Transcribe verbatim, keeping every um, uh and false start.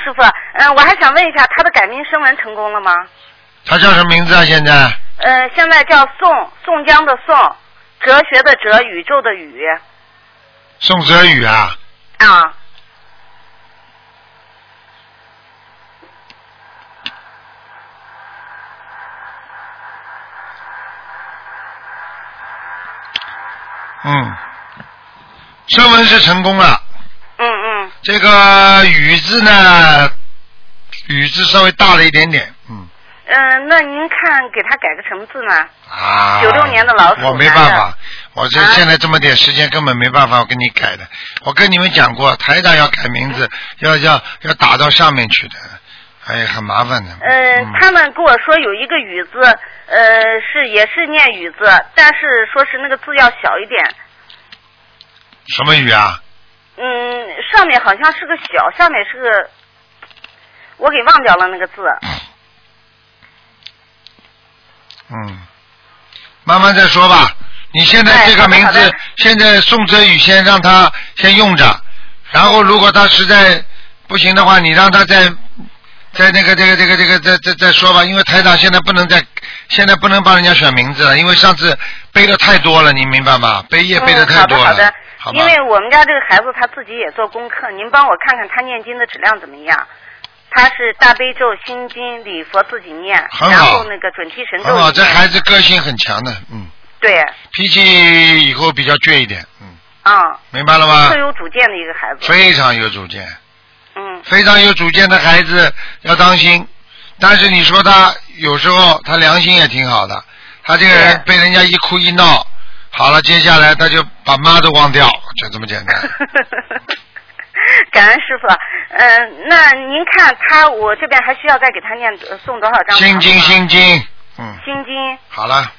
师傅，嗯，我还想问一下，他的改名声纹成功了吗？ 他叫什么名字啊？现在？ 呃，现在叫宋，宋江的宋，哲学的哲，宇宙的宇。 宋哲宇啊。 啊。 嗯，声纹是成功了。 嗯嗯。 这个雨字呢，雨字稍微大了一点点，嗯。 嗯、呃，那您看给他改个什么字呢？ 啊。 九六年的老鼠。 我没办法，我这现在这么点时间根本没办法给你改的。我跟你们讲过，台长要改名字，要要要打到上面去的，哎，很麻烦的。 呃、嗯，他们跟我说有一个雨字，呃，是也是念雨字，但是说是那个字要小一点。 什么雨啊？ 嗯，上面好像是个小，下面是个，我给忘掉了那个字。 嗯，慢慢再说吧。你现在这个名字，哎、现在宋哲宇先让他先用着，然后如果他实在不行的话，你让他再再那个这个这个这个再再再说吧。因为台长现在不能再现在不能帮人家选名字了，因为上次背的太多了，你明白吗？背业背的太多了。 嗯、好的好的。好，因为我们家这个孩子他自己也做功课，您帮我看看他念经的质量怎么样？他是大悲咒、心经、礼佛自己念，然后那个准提神咒。 很好，这孩子个性很强的，嗯。 对。 脾气以后比较倔一点，嗯。 啊。 明白了吗？ 特有主见的一个孩子。 非常有主见。 嗯。 非常有主见的孩子要当心，但是你说他有时候他良心也挺好的，他这个人被人家一哭一闹，好了，接下来他就把妈都忘掉，就这么简单。 感恩师傅，嗯、呃，那您看他，我这边还需要再给他念送多少张？ 心经，心经，嗯， 心经。 好了。